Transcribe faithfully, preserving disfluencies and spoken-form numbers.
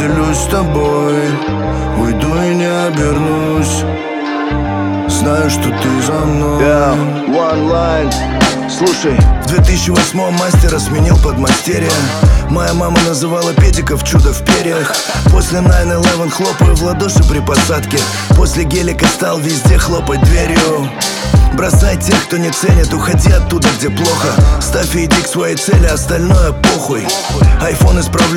поделюсь с тобой. Уйду и не обернусь. Знаю, что ты за мной. Yeah, one line. Слушай, в две тысячи восьмом мастера сменил подмастерье. Моя мама называла педиков чудо в перьях. После найн элевен хлопаю в ладоши при посадке. После гелика стал везде хлопать дверью. Бросай тех, кто не ценит, уходи оттуда, где плохо. Ставь и иди к своей цели, остальное похуй. Айфон исправляет